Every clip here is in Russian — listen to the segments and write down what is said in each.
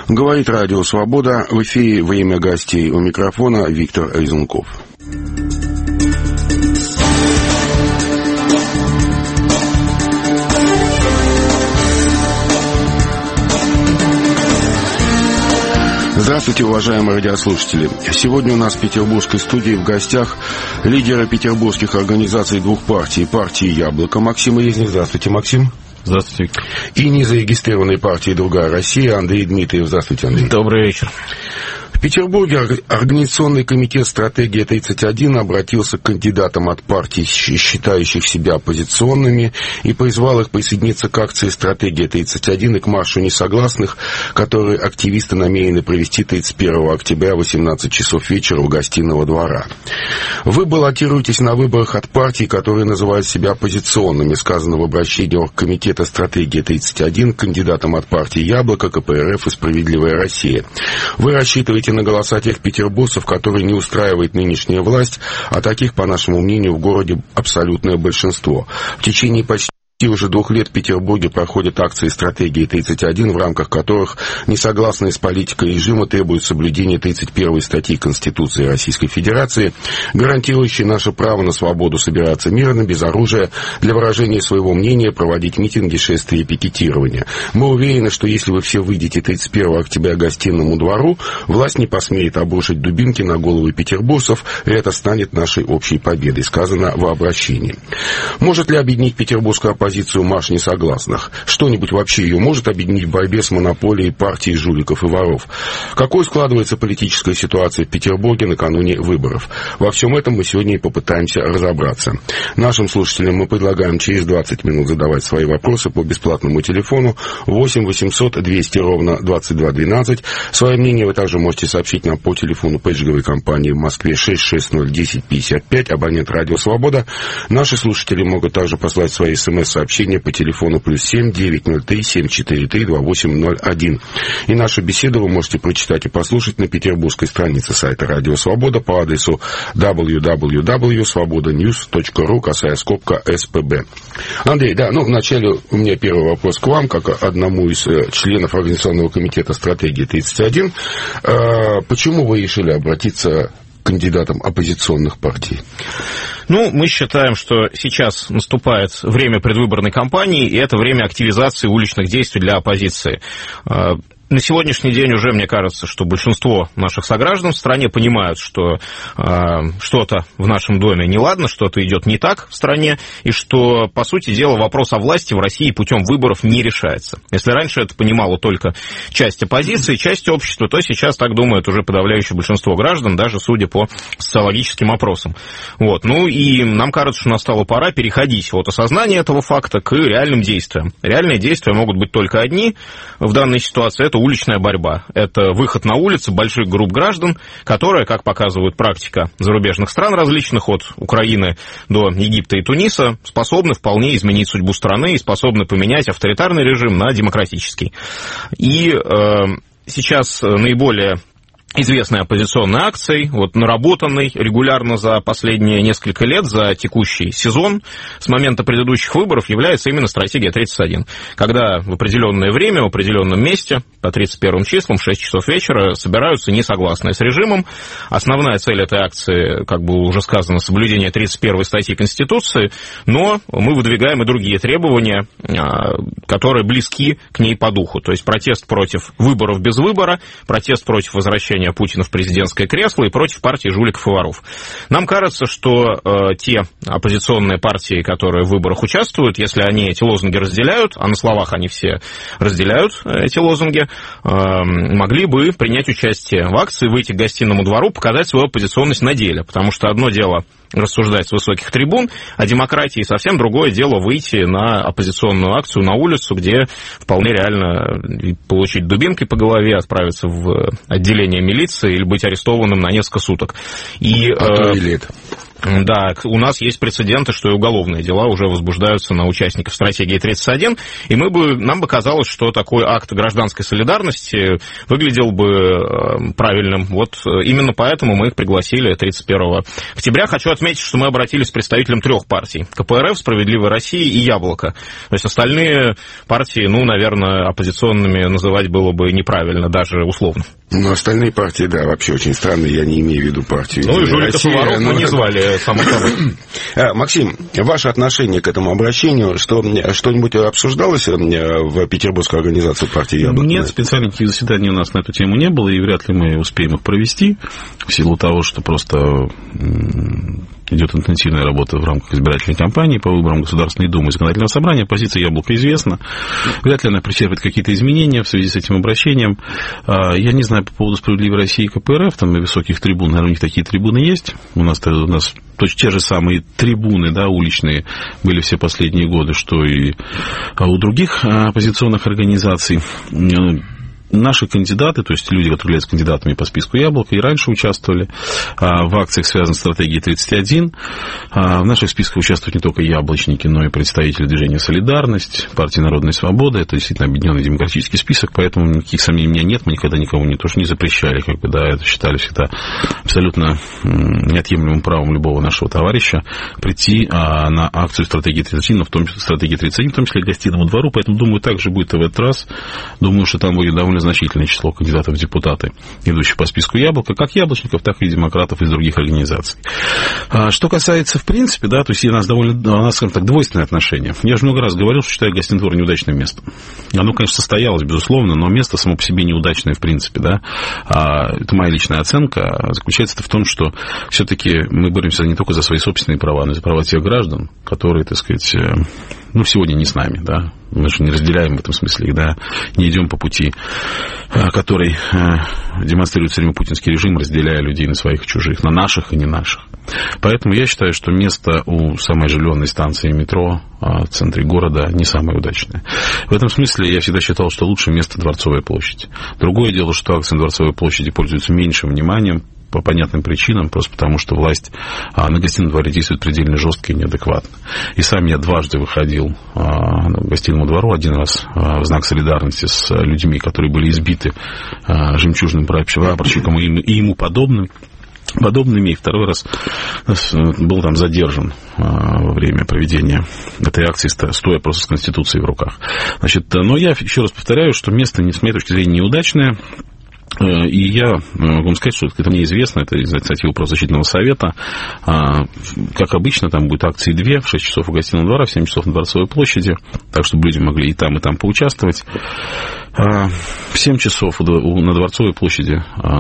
Говорит Радио Свобода. В эфире «Время гостей». У микрофона Виктор Резунков. Здравствуйте, уважаемые радиослушатели. Сегодня у нас в петербургской студии в гостях лидеры петербургских организаций двух партий. Партии «Яблоко» Максим Резник. Здравствуйте, Максим. Здравствуйте. И незарегистрированной партии «Другая Россия» Андрей Дмитриев. Здравствуйте, Андрей. Добрый вечер. В Петербурге Организационный комитет «Стратегия-31» обратился к кандидатам от партий, считающих себя оппозиционными, и призвал их присоединиться к акции «Стратегия-31» и к маршу несогласных, который активисты намерены провести 31 октября в 18 часов вечера у Гостиного двора. Вы баллотируетесь на выборах от партий, которые называют себя оппозиционными, сказано в обращении Оргкомитета «Стратегия-31» к кандидатам от партии «Яблоко», КПРФ и «Справедливая Россия». Вы рассчитываете на голоса тех петербуржцев, которые не устраивает нынешняя власть, а таких, по нашему мнению, в городе абсолютное большинство. В течение почти уже 2 лет в Петербурге проходят акции «Стратегии-31», в рамках которых несогласные с политикой режима требуют соблюдения 31 статьи Конституции Российской Федерации, гарантирующей наше право на свободу собираться мирно, без оружия, для выражения своего мнения, проводить митинги, шествия и пикетирования. Мы уверены, что если вы все выйдете 31 октября к Гостиному двору, власть не посмеет обрушить дубинки на головы петербуржцев, и это станет нашей общей победой, сказано в обращении. Может ли объединить петербургскую оппозицию марш несогласных? Что-нибудь вообще ее может объединить в борьбе с монополией партии жуликов и воров? Какой складывается политическая ситуация в Петербурге накануне выборов? Во всем этом мы сегодня и попытаемся разобраться. Нашим слушателям мы предлагаем через 20 минут задавать свои вопросы по бесплатному телефону 8 800 200 ровно 22 12. Свое мнение вы также можете сообщить нам по телефону пейджговой компании в Москве 660 10 55, абонент «Радио Свобода». Наши слушатели могут также послать свои смс-сообщения по телефону +7 903 743 2801. И нашу беседу вы можете прочитать и послушать на петербургской странице сайта «Радио Свобода» по адресу www.svobodanews.ru, косая скобка СПБ. Андрей, вначале у меня первый вопрос к вам, как одному из членов Организационного комитета «Стратегия-31». Почему вы решили обратиться к кандидатам оппозиционных партий? Мы считаем, что сейчас наступает время предвыборной кампании, и это время активизации уличных действий для оппозиции. На сегодняшний день уже, мне кажется, что большинство наших сограждан в стране понимают, что что-то в нашем доме неладно, что-то идет не так в стране, и что, по сути дела, вопрос о власти в России путем выборов не решается. Если раньше это понимало только часть оппозиции, часть общества, то сейчас так думает уже подавляющее большинство граждан, даже судя по социологическим опросам. И нам кажется, что настала пора переходить от осознания этого факта к реальным действиям. Реальные действия могут быть только одни в данной ситуации. Это уличная борьба. Это выход на улицы больших групп граждан, которые, как показывает практика зарубежных стран различных, от Украины до Египта и Туниса, способны вполне изменить судьбу страны и способны поменять авторитарный режим на демократический. И сейчас наиболее известной оппозиционной акцией, наработанной регулярно за последние несколько лет, за текущий сезон, с момента предыдущих выборов, является именно «Стратегия-31», когда в определенное время, в определенном месте, по 31 числам, в 6 часов вечера, собираются несогласные с режимом. Основная цель этой акции, как было уже сказано, соблюдение 31 статьи Конституции, но мы выдвигаем и другие требования, которые близки к ней по духу. То есть протест против выборов без выбора, протест против возвращения Путина в президентское кресло и против партии жуликов и воров. Нам кажется, что те оппозиционные партии, которые в выборах участвуют, если они эти лозунги разделяют, а на словах они все разделяют эти лозунги, могли бы принять участие в акции, выйти к Гостиному двору, показать свою оппозиционность на деле. Потому что одно дело рассуждать с высоких трибун о демократии, совсем другое дело выйти на оппозиционную акцию на улицу, где вполне реально получить дубинкой по голове, отправиться в отделение милиции или быть арестованным на несколько суток. А то и лет. Да, у нас есть прецеденты, что и уголовные дела уже возбуждаются на участников стратегии 31, и нам бы казалось, что такой акт гражданской солидарности выглядел бы правильным. Вот именно поэтому мы их пригласили 31 октября. Хочу отметить, что мы обратились к представителям 3 партий: КПРФ, «Справедливая Россия» и «Яблоко». То есть остальные партии, наверное, оппозиционными называть было бы неправильно, даже условно. Но остальные партии, да, вообще очень странные, я не имею в виду партию. И жуликов и воров мы не звали, само собой. Максим, ваше отношение к этому обращению, что-нибудь обсуждалось в Петербургской организации партии «Яблоко»? Нет, специальных заседаний у нас на эту тему не было, и вряд ли мы успеем их провести, в силу того, что просто идет интенсивная работа в рамках избирательной кампании по выборам Государственной Думы и Законодательного собрания. Позиция «Яблоко» известна. Вряд ли она претерпит какие-то изменения в связи с этим обращением. Я не знаю по поводу «Справедливой России» и КПРФ, там на высоких трибунах, наверное, у них такие трибуны есть. У нас точно те же самые трибуны, да, уличные были все последние годы, что и у других оппозиционных организаций. Наши кандидаты, то есть люди, которые являются кандидатами по списку «Яблоко», и раньше участвовали в акциях, связанных с стратегией 31. В наших списках участвуют не только яблочники, но и представители движения «Солидарность», партии «Народная свобода». Это действительно объединенный демократический список, поэтому никаких сомнений у меня нет. Мы никогда никому тоже не запрещали, это считали всегда абсолютно неотъемлемым правом любого нашего товарища прийти на акцию стратегии 31, в том числе к Гостиному двору. Поэтому, думаю, так же будет и в этот раз. Думаю, что там будет довольно значительное число кандидатов в депутаты, идущих по списку «Яблоко», как яблочников, так и демократов из других организаций. Что касается, в принципе, да, то есть у нас, скажем так, двойственное отношение. Я же много раз говорил, что считаю Гостиный двор неудачным местом. Оно, конечно, состоялось, безусловно, но место само по себе неудачное, в принципе, да. Это моя личная оценка. Заключается в том, что все-таки мы боремся не только за свои собственные права, но и за права тех граждан, которые, так сказать, сегодня не с нами, да. Мы же не разделяем в этом смысле их, да, не идем по пути, который демонстрирует все время путинский режим, разделяя людей на своих и чужих, на наших и не наших. Поэтому я считаю, что место у самой оживленной станции метро в центре города не самое удачное. В этом смысле я всегда считал, что лучшее место Дворцовая площадь. Другое дело, что акции на Дворцовой площади пользуются меньшим вниманием, по понятным причинам, просто потому что власть на Гостином дворе действует предельно жестко и неадекватно. И сам я дважды выходил к Гостиному двору, один раз в знак солидарности с людьми, которые были избиты жемчужным прапорщиком и ему подобными, и второй раз был там задержан во время проведения этой акции, стоя просто с Конституцией в руках. Но я еще раз повторяю, что место, с моей точки зрения, неудачное. И я могу сказать, что это мне известно, это из инициативы правозащитного совета. Как обычно, там будет акции 2, в 6 часов у Гостиного двора, в 7 часов на Дворцовой площади, так, чтобы люди могли и там поучаствовать. В 7 часов на Дворцовой площади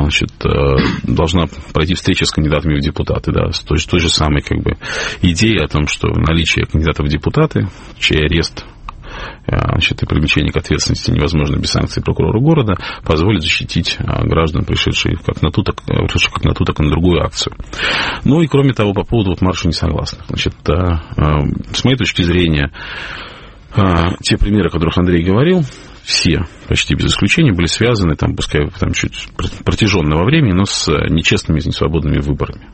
должна пройти встреча с кандидатами в депутаты, да, с той же самой идеей о том, что наличие кандидатов в депутаты, чей арест и привлечение к ответственности невозможно без санкций прокурора города, позволит защитить граждан, пришедших как на ту, так и на другую акцию. И кроме того, по поводу марша несогласных. С моей точки зрения, те примеры, о которых Андрей говорил, все, почти без исключения, были связаны, пускай чуть протяженно во времени, но с нечестными и несвободными выборами.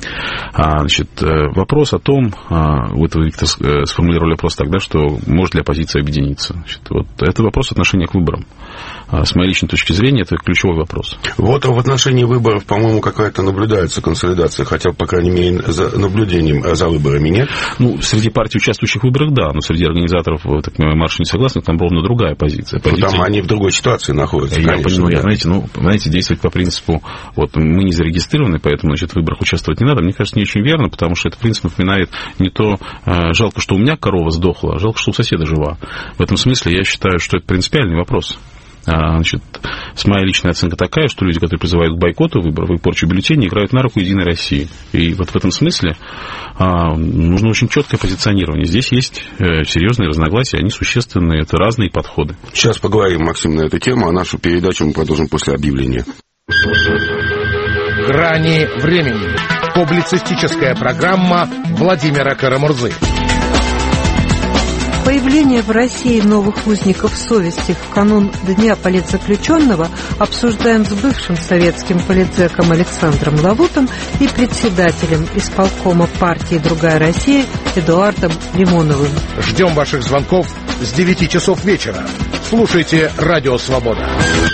Вопрос о том, Виктор сформулировали вопрос тогда, что может ли оппозиция объединиться. Это вопрос отношения к выборам. С моей личной точки зрения, это ключевой вопрос. В отношении выборов, по-моему, какая-то наблюдается консолидация, хотя, по крайней мере, за наблюдением за выборами нет. Среди партий, участвующих в выборах, да, но среди организаторов марша несогласных там ровно другая позиция. Там они в другой ситуации находятся, я понимаю, знаете, действовать по принципу, мы не зарегистрированы, поэтому, в выборах участвовать не надо, мне кажется, не очень верно, потому что это, в принципе, напоминает не то, жалко, что у меня корова сдохла, а жалко, что у соседа жива. В этом смысле я считаю, что это принципиальный вопрос. Моя личная оценка такая, что люди, которые призывают к бойкоту выборов и порчу бюллетеней, играют на руку Единой России. И в этом смысле нужно очень четкое позиционирование. Здесь есть серьезные разногласия, они существенные, это разные подходы. Сейчас поговорим, Максим, на эту тему, а нашу передачу мы продолжим после объявления. «Грани времени». Публицистическая программа Владимира Карамурзы. Появление в России новых узников совести в канун Дня политзаключенного обсуждаем с бывшим советским политзеком Александром Лавутом и председателем исполкома партии «Другая Россия» Эдуардом Лимоновым. Ждем ваших звонков с 9 часов вечера. Слушайте «Радио Свобода».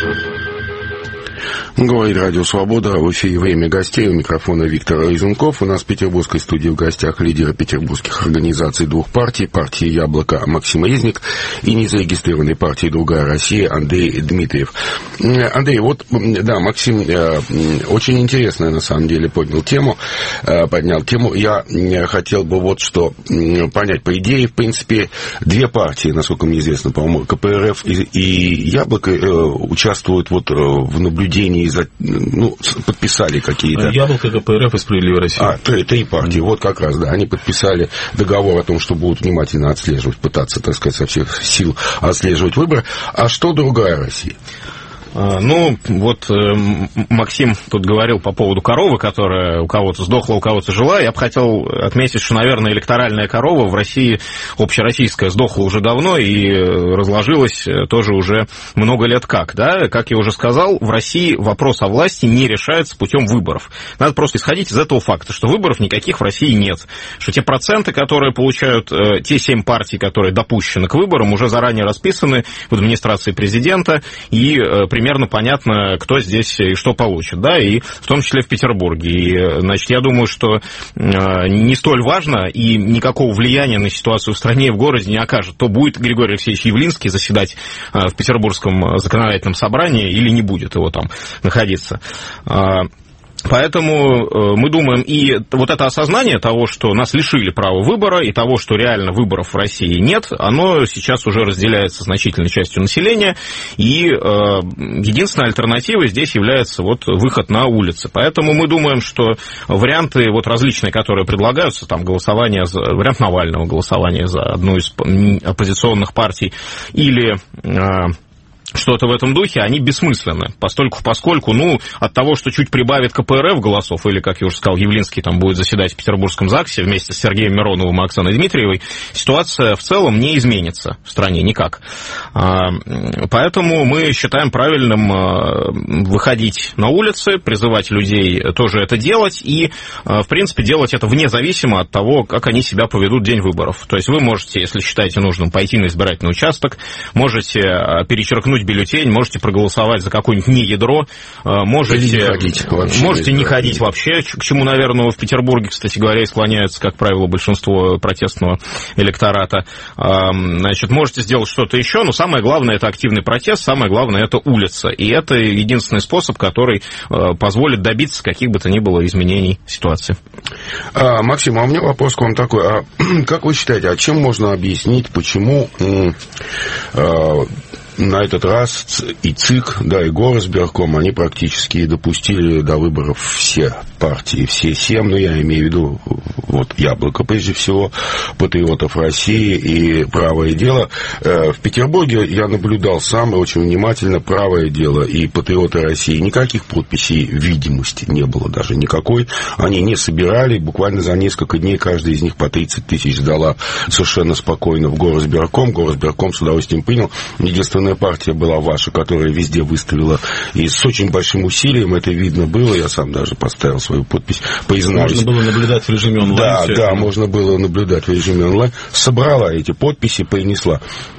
Говорит Радио Свобода, в эфире «Время гостей», у микрофона Виктор Разумков. У нас в петербургской студии в гостях лидеры петербургских организаций двух партий, партии «Яблоко» Максим Резник и незарегистрированной партии «Другая Россия» Андрей Дмитриев. Андрей, вот, да, Максим очень интересно, на самом деле, поднял тему. Я хотел бы вот что понять. По идее, в принципе, две партии, насколько мне известно, по-моему, КПРФ и «Яблоко» участвуют вот в наблюдении подписали какие-то... «Яблоко», КПРФ и «Справедливая Россия». Три партии, вот как раз, да. Они подписали договор о том, что будут внимательно отслеживать, пытаться, так сказать, со всех сил отслеживать выборы. А что «Другая Россия»? Максим тут говорил по поводу коровы, которая у кого-то сдохла, у кого-то жила. Я бы хотел отметить, что, наверное, электоральная корова в России, общероссийская, сдохла уже давно и разложилась тоже уже много лет как. Да? Как я уже сказал, в России вопрос о власти не решается путем выборов. Надо просто исходить из этого факта, что выборов никаких в России нет. Что те проценты, которые получают те 7 партий, которые допущены к выборам, уже заранее расписаны в администрации президента, и примерно понятно, кто здесь и что получит, да, и в том числе в Петербурге. И, значит, я думаю, что не столь важно и никакого влияния на ситуацию в стране и в городе не окажет, то будет Григорий Алексеевич Явлинский заседать в Петербургском законодательном собрании или не будет его там находиться. Поэтому мы думаем, и вот это осознание того, что нас лишили права выбора, и того, что реально выборов в России нет, оно сейчас уже разделяется значительной частью населения, и единственной альтернативой здесь является вот выход на улицы. Поэтому мы думаем, что варианты вот различные, которые предлагаются, там вариант Навального, голосования за одну из оппозиционных партий, или... что-то в этом духе, они бессмысленны, поскольку, от того, что чуть прибавит КПРФ голосов, или, как я уже сказал, Явлинский там будет заседать в Петербургском ЗАГСе вместе с Сергеем Мироновым и Оксаной Дмитриевой, ситуация в целом не изменится в стране никак. Поэтому мы считаем правильным выходить на улицы, призывать людей тоже это делать, и, в принципе, делать это вне зависимости от того, как они себя поведут в день выборов. То есть вы можете, если считаете нужным, пойти на избирательный участок, можете перечеркнуть бюллетень, можете проголосовать за какое-нибудь неядро, можете не ходить вообще, к чему, наверное, в Петербурге, кстати говоря, и склоняются, как правило, большинство протестного электората. Значит, можете сделать что-то еще, но самое главное — это активный протест, самое главное — это улица. И это единственный способ, который позволит добиться каких бы то ни было изменений ситуации. Максим, а у меня вопрос к вам такой. Как вы считаете, чем можно объяснить, почему на этот раз и ЦИК, да, и Горосберком, они практически допустили до выборов все партии, все 7, я имею в виду вот «Яблоко», прежде всего, «Патриотов России» и «Правое дело». В Петербурге я наблюдал сам очень внимательно «Правое дело» и «Патриоты России». Никаких подписей видимости не было даже никакой. Они не собирали, буквально за несколько дней каждый из них по 30 тысяч сдала совершенно спокойно в Горосберком. Горосберком с удовольствием принял. Единственная партия была ваша, которая везде выставила, и с очень большим усилием, это видно было, я сам даже поставил свою подпись, признаюсь. Можно было наблюдать в режиме онлайн. Да, можно было наблюдать в режиме онлайн. Собрала эти подписи, принесла.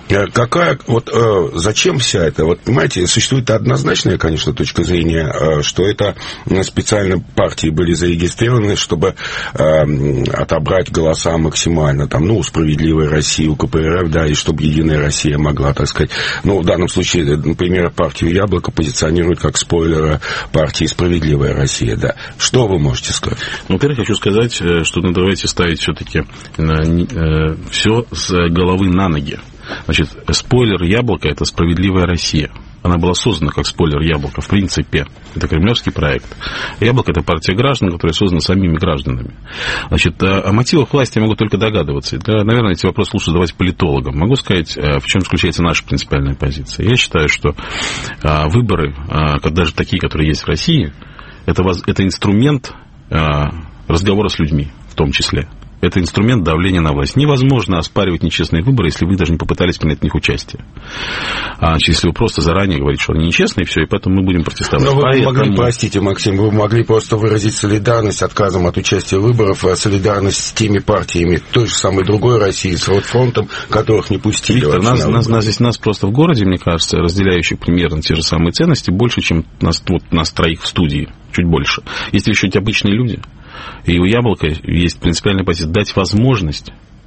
Зачем вся это? Вот, понимаете, существует однозначная, конечно, точка зрения, что это специально партии были зарегистрированы, чтобы отобрать голоса максимально, у «Справедливой России», у КПРФ, да, и чтобы «Единая Россия» могла, так сказать, в данном случае, например, партию «Яблоко» позиционируют как спойлера партии «Справедливая Россия», да. Что вы можете сказать? Во-первых, хочу сказать, что давайте ставить все-таки все с головы на ноги. Значит, спойлер «Яблоко» — это «Справедливая Россия». Она была создана как спойлер «Яблоко», в принципе. Это кремлевский проект. «Яблоко» — это партия граждан, которая создана самими гражданами. Значит, о мотивах власти я могу только догадываться. Наверное, эти вопросы лучше задавать политологам. Могу сказать, в чем заключается наша принципиальная позиция. Я считаю, что выборы, даже такие, которые есть в России, это инструмент разговора с людьми, в том числе. Это инструмент давления на власть. Невозможно оспаривать нечестные выборы, если вы даже не попытались принять в них участие. Если вы просто заранее говорите, что они нечестные, все, и поэтому мы будем протестовать. Но вы могли, простите, Максим, вы могли просто выразить солидарность отказом от участия в выборах, солидарность с теми партиями той же самой другой России, с фронтом, которых не пустили. Виктор, нас просто в городе, мне кажется, разделяющих примерно те же самые ценности, больше, чем нас троих в студии, чуть больше. Есть еще эти обычные люди. И у Яблока есть принципиальная позиция дать возможность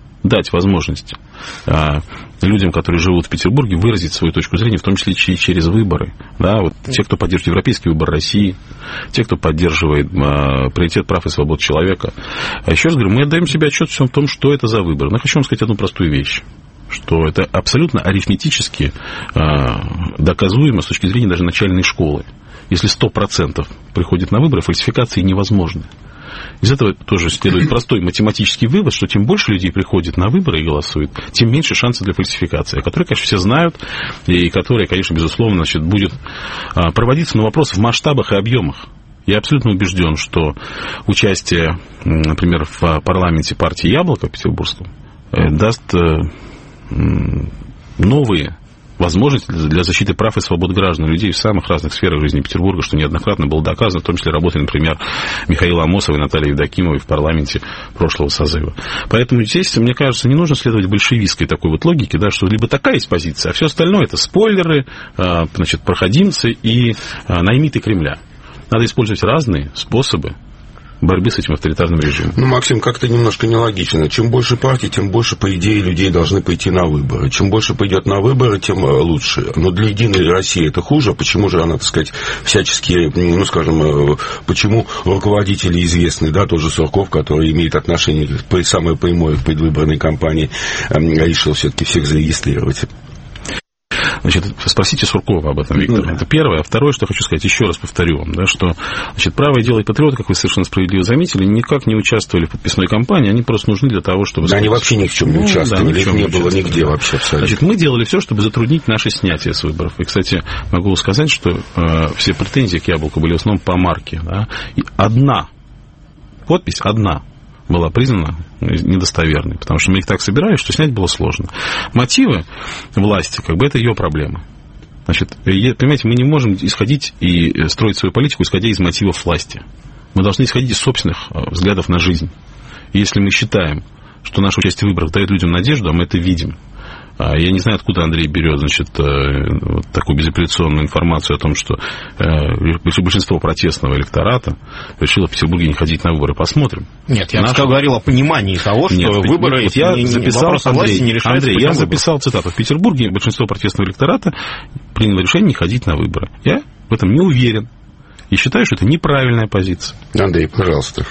людям, которые живут в Петербурге, выразить свою точку зрения, в том числе и через выборы. Да, вот те, кто поддерживает европейский выбор России, те, кто поддерживает приоритет прав и свобод человека. А еще раз говорю, мы отдаем себе отчет в том, что это за выборы. Но я хочу вам сказать одну простую вещь, что это абсолютно арифметически доказуемо с точки зрения даже начальной школы. Если 100% приходит на выборы, фальсификации невозможны. Из этого тоже следует простой математический вывод, что чем больше людей приходит на выборы и голосует, тем меньше шансов для фальсификации, которые, конечно, все знают, и которые, конечно, безусловно, будет проводиться на вопрос в масштабах и объемах. Я абсолютно убежден, что участие, например, в парламенте партии «Яблоко» петербургском даст новые возможности для защиты прав и свобод граждан, людей в самых разных сферах жизни Петербурга, что неоднократно было доказано, в том числе работой, например, Михаила Амосова и Натальи Евдокимовой в парламенте прошлого созыва. Поэтому здесь, мне кажется, не нужно следовать большевистской такой вот логике, да, что либо такая есть позиция, а все остальное это спойлеры, проходимцы и наймиты Кремля. Надо использовать разные способы борьбы с этим авторитарным режимом. Максим, как-то немножко нелогично. Чем больше партий, тем больше, по идее, людей должны пойти на выборы. Чем больше пойдет на выборы, тем лучше. Но для «Единой России» это хуже. Почему же она, так сказать, всячески, почему руководители известны, да, тот же Сурков, который имеет отношение самое прямое к предвыборной кампании, решил все-таки всех зарегистрировать? Значит, спросите Суркова об этом, Виктор. Это первое. А второе, что хочу сказать, еще раз повторю вам, да, что «Правое дело» и «Патриоты», как вы совершенно справедливо заметили, никак не участвовали в подписной кампании, они просто нужны для того, чтобы... Да, они вообще ни в чем не участвовали, их не было нигде вообще абсолютно. Значит, мы делали все, чтобы затруднить наше снятие с выборов. И, кстати, могу сказать, что все претензии к «Яблоку» были в основном по марке. Да, и подпись была признана недостоверной, потому что мы их так собирали, что снять было сложно. Мотивы власти, это ее проблема. Значит, понимаете, мы не можем исходить и строить свою политику, исходя из мотивов власти. Мы должны исходить из собственных взглядов на жизнь. И если мы считаем, что наше участие в выборах дает людям надежду, а мы это видим. Я не знаю, откуда Андрей берет, такую безапелляционную информацию о том, что большинство протестного электората решило в Петербурге не ходить на выборы. Посмотрим. Нет, я говорил о понимании того, что выборы, вопрос о власти не решается. Андрей, я записал цитату. В Петербурге большинство протестного электората приняло решение не ходить на выборы. Я в этом не уверен. И считаю, что это неправильная позиция. Андрей, пожалуйста.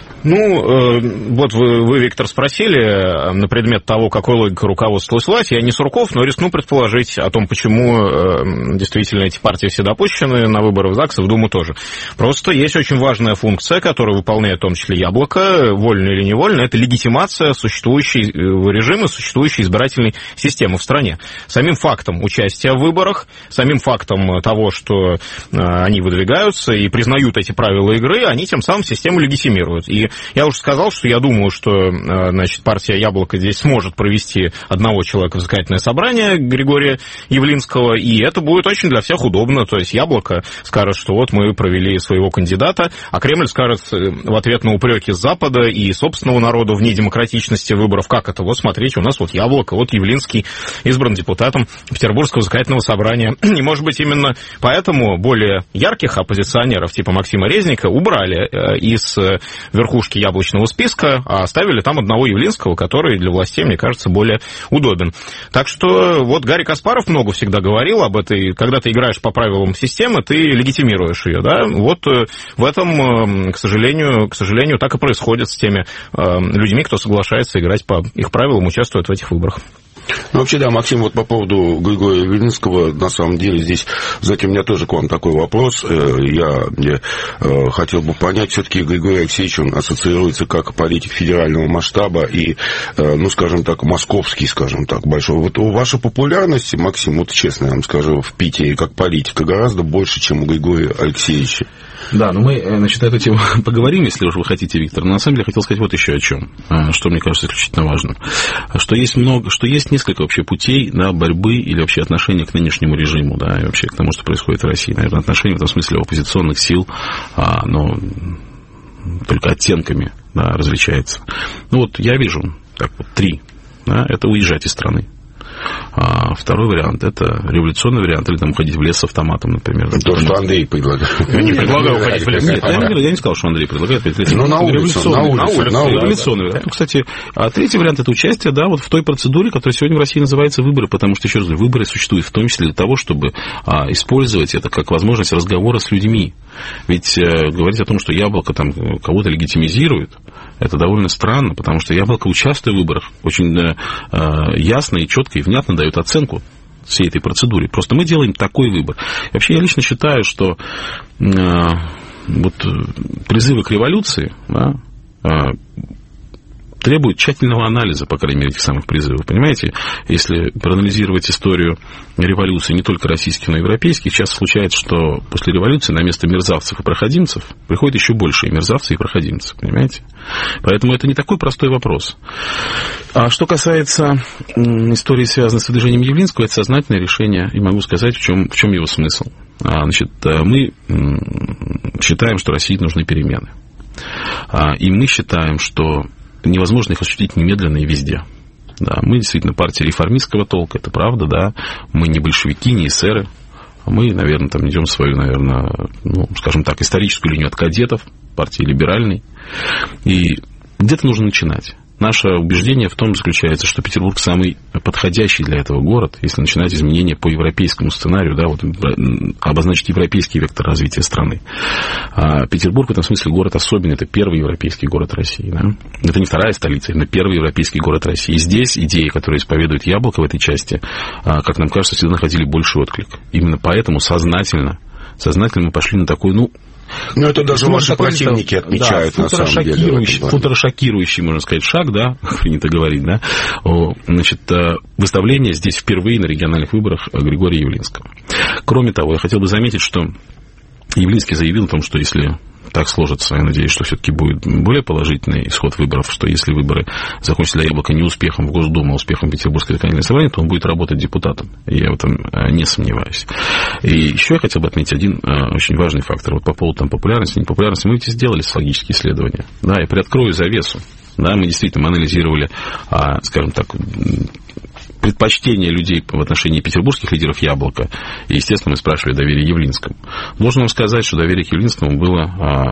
Вот вы, Виктор, спросили на предмет того, какой логикой руководствовалась власть. Я не Сурков, но рискну предположить о том, почему действительно эти партии все допущены на выборы в ЗАГС и в Думу тоже. Просто есть очень важная функция, которую выполняет в том числе «Яблоко», вольно или невольно, это легитимация существующего режима, существующей избирательной системы в стране. Самим фактом участия в выборах, самим фактом того, что они выдвигаются и признают эти правила игры, они тем самым систему легитимируют. И я уже сказал, что я думаю, что партия «Яблоко» здесь сможет провести одного человека в законодательное собрание, Григория Явлинского, и это будет очень для всех удобно. То есть «Яблоко» скажет, что вот мы провели своего кандидата, а Кремль скажет в ответ на упреки с Запада и собственного народа в недемократичности выборов, как это, вот смотрите, у нас вот «Яблоко», вот Явлинский избран депутатом Петербургского законодательного собрания. И, может быть, именно поэтому более ярких оппозиционеров типа Максима Резника убрали из верхушки яблочного списка, а оставили там одного Явлинского, который для властей, мне кажется, более удобен. Так что вот Гарри Каспаров много всегда говорил об этой, когда ты играешь по правилам системы, ты легитимируешь ее, да, вот в этом, к сожалению, так и происходит с теми людьми, кто соглашается играть по их правилам, участвует в этих выборах. Ну, вообще, да, Максим, вот по поводу Григория Явлинского, на самом деле, здесь, затем у меня тоже к вам такой вопрос. Я хотел бы понять, все-таки Григорий Алексеевич, он ассоциируется как политик федерального масштаба и, ну, скажем так, московский, скажем так, большой. Вот ваша популярность, Максим, вот честно я вам скажу, в Питере как политика гораздо больше, чем у Григория Алексеевича. Да, но мы, значит, эту тему поговорим, если уж вы хотите, Виктор. Но на самом деле я хотел сказать вот еще о чем, что мне кажется исключительно важным. Что есть несколько вообще путей на борьбы или вообще отношения к нынешнему режиму, да, и вообще к тому, что происходит в России. Наверное, отношения в этом смысле оппозиционных сил, но только оттенками, да, различается. Ну вот я вижу так вот 3. Да, это уезжать из страны. Второй вариант – это революционный вариант, или там уходить в лес с автоматом, например. То, что Андрей предлагает. Я не предлагаю уходить в лес. Я не сказал, что Андрей предлагает. Но на улицу. Революционный вариант. Ну, кстати, третий вариант – это участие, да, вот в той процедуре, которая сегодня в России называется выборы, потому что, еще раз говорю, выборы существуют в том числе для того, чтобы использовать это как возможность разговора с людьми. Ведь говорить о том, что Яблоко там кого-то легитимизирует, это довольно странно, потому что Яблоко, участвуя в выборах, очень ясно и четко и внятно дает оценку всей этой процедуре. Просто мы делаем такой выбор. И вообще я лично считаю, что вот призывы к революции, да, требует тщательного анализа, по крайней мере, этих самых призывов. Понимаете, если проанализировать историю революции не только российских, но и европейских, часто случается, что после революции на место мерзавцев и проходимцев приходит еще больше и мерзавцев, и проходимцев. Понимаете? Поэтому это не такой простой вопрос. А что касается истории, связанной с движением Явлинского, это сознательное решение, и могу сказать, в чем его смысл. Значит, мы считаем, что России нужны перемены. И мы считаем, что невозможно их осуществить немедленно и везде. Да, мы действительно партия реформистского толка, это правда, да. Мы не большевики, не эсеры. Мы, наверное, там идем свою, наверное, ну, скажем так, историческую линию от кадетов, партии либеральной. И где-то нужно начинать. Наше убеждение в том заключается, что Петербург самый подходящий для этого город, если начинать изменения по европейскому сценарию, да, вот, обозначить европейский вектор развития страны. Петербург в этом смысле город особенный, это первый европейский город России. Да? Это не вторая столица, это первый европейский город России. И здесь идеи, которые исповедует Яблоко в этой части, как нам кажется, всегда находили больший отклик. Именно поэтому сознательно мы пошли на такой, ну, это даже ваши противники отмечают, да, на самом деле. Футурошокирующий, можно сказать, шаг, да, принято говорить, да. Значит, выставление здесь впервые на региональных выборах Григория Явлинского. Кроме того, я хотел бы заметить, что Явлинский заявил о том, что если так сложится, я надеюсь, что все-таки будет более положительный исход выборов, что если выборы закончатся для Яблока не успехом в Госдуму, а успехом Петербургской законодательной собрания, то он будет работать депутатом. Я в этом не сомневаюсь. И еще я хотел бы отметить один очень важный фактор. Вот по поводу там, популярности, непопулярности. Мы ведь сделали социологические исследования. Да, и приоткрою завесу. Да, мы действительно анализировали, скажем так, предпочтения людей в отношении петербургских лидеров Яблока. И, естественно, мы спрашивали доверие Явлинскому. Должен вам сказать, что доверие к Явлинскому было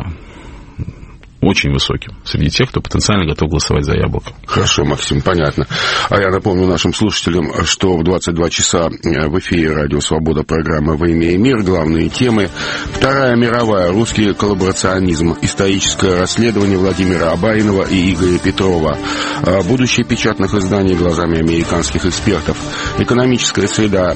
очень высоким среди тех, кто потенциально готов голосовать за Яблоко. Хорошо, Максим, понятно. А я напомню нашим слушателям, что в 22 часа в эфире «Радио Свобода» программа «Во имя и мир». Главные темы: Вторая мировая, русский коллаборационизм, историческое расследование Владимира Абаринова и Игоря Петрова, будущее печатных изданий глазами американских экспертов, экономическая среда,